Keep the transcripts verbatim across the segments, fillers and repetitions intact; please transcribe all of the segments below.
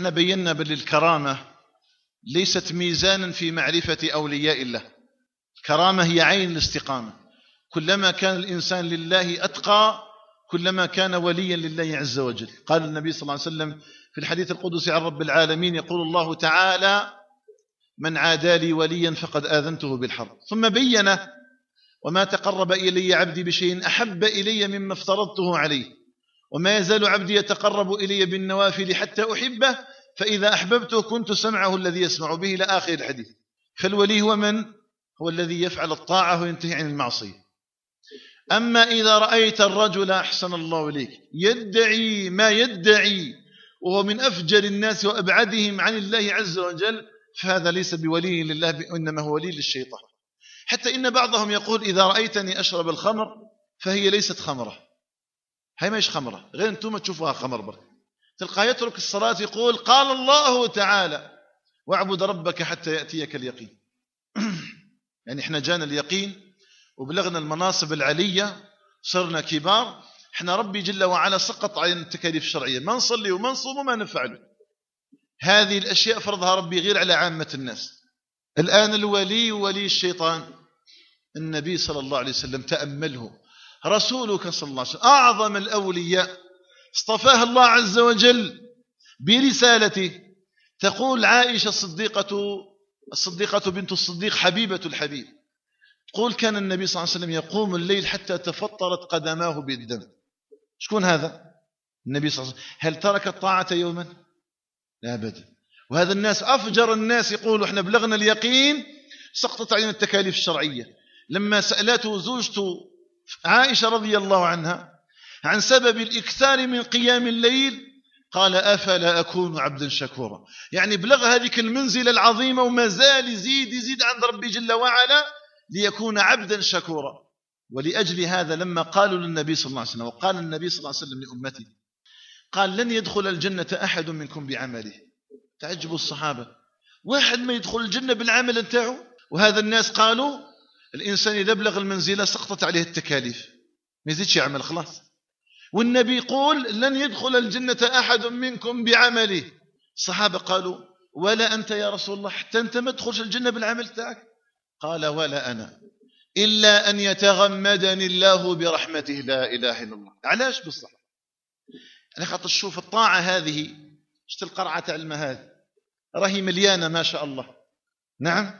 احنا بينا بل الكرامة ليست ميزانا في معرفة أولياء الله. الكرامة هي عين الاستقامة. كلما كان الإنسان لله أتقى كلما كان وليا لله عز وجل. قال النبي صلى الله عليه وسلم في الحديث القدسي عن رب العالمين، يقول الله تعالى: من عادى لي وليا فقد آذنته بالحرب. ثم بين: وما تقرب إلي عبدي بشيء أحب إلي مما افترضته عليه، وما يزال عبدي يتقرب إلي بالنوافل حتى أحبه، فإذا أحببته كنت سمعه الذي يسمع به، إلى آخر الحديث. فالولي هو من؟ هو الذي يفعل الطاعة وينتهي عن المعصية. أما إذا رأيت الرجل أحسن الله إليك يدعي ما يدعي وهو من أفجر الناس وأبعدهم عن الله عز وجل، فهذا ليس بولي لله، إنما هو ولي للشيطان. حتى إن بعضهم يقول: إذا رأيتني أشرب الخمر فهي ليست خمرة. هي ما إيش خمرة، غير أنتم تشوفوها خمر برك. تلقى يترك الصلاة يقول: قال الله تعالى: واعبد ربك حتى يأتيك اليقين. يعني إحنا جانا اليقين وبلغنا المناصب العلية، صرنا كبار، إحنا ربي جل وعلا سقط علينا التكاليف الشرعية، ما نصلي وما نصوم وما نفعله. هذه الأشياء فرضها ربي غير على عامة الناس. الآن الولي ولي الشيطان النبي صلى الله عليه وسلم، تأمله، رسولك صلى الله عليه وسلم أعظم الأولياء، اصطفاه الله عز وجل برسالته. تقول عائشة الصديقة الصديقة بنت الصديق حبيبة الحبيب، تقول: كان النبي صلى الله عليه وسلم يقوم الليل حتى تفطرت قدماه بالدم. شكون هذا؟ النبي صلى الله عليه وسلم. هل ترك الطاعة يوما؟ لا أبدا. وهذا الناس أفجر الناس، يقولوا: احنا بلغنا اليقين، سقطت علينا التكاليف الشرعية. لما سألته زوجته عائشة رضي الله عنها عن سبب الإكثار من قيام الليل، قال: أفلا أكون عبدا شكورا. يعني بلغ هذه المنزلة العظيمة وما زال يزيد يزيد عند ربي جل وعلا ليكون عبدا شكورا. ولأجل هذا لما قالوا للنبي صلى الله عليه وسلم، وقال النبي صلى الله عليه وسلم لأمته، قال: لن يدخل الجنة أحد منكم بعمله. تعجبوا الصحابة، واحد ما يدخل الجنة بالعمل انتاعه. وهذا الناس قالوا: الإنسان إذا بلغ المنزلة سقطت عليه التكاليف، ما يزيدش يعمل خلاص. والنبي يقول: لن يدخل الجنة أحد منكم بعمله. الصحابة قالوا: ولا أنت يا رسول الله، حتى أنت ما تدخلش الجنة بالعمل تاعك؟ قال: ولا أنا، إلا أن يتغمدني الله برحمته. لا إله إلا الله. علاش بالصح؟ أنا خاطر شوف الطاعة هذه، شفت القرعة تاع الماء هذه راهي مليانة ما شاء الله. نعم،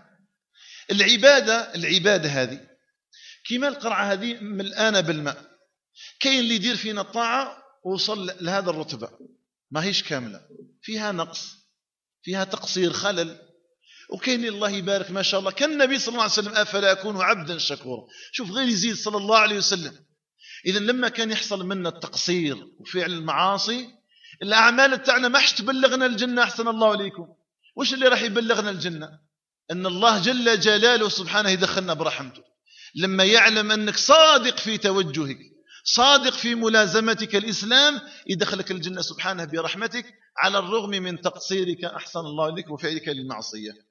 العبادة العبادة هذه كما القرعة هذه ملآنة بالماء. كاين اللي يدير فينا الطاعة ووصل لهذا الرتبة، ما هيش كاملة، فيها نقص، فيها تقصير، خلل. وكاين الله يبارك ما شاء الله، كان النبي صلى الله عليه وسلم: أفلا أكون عبدا شكورا. شوف غير يزيد صلى الله عليه وسلم. إذا لما كان يحصل منا التقصير وفعل المعاصي، الأعمال تاعنا ما حش تبلغنا الجنة. أحسن الله عليكم. وش اللي راح يبلغنا الجنة؟ أن الله جل جلاله سبحانه يدخلنا برحمته، لما يعلم أنك صادق في توجهك، صادق في ملازمتك الإسلام، يدخلك الجنة سبحانه برحمتك على الرغم من تقصيرك أحسن الله عليك وفعلك للمعصية.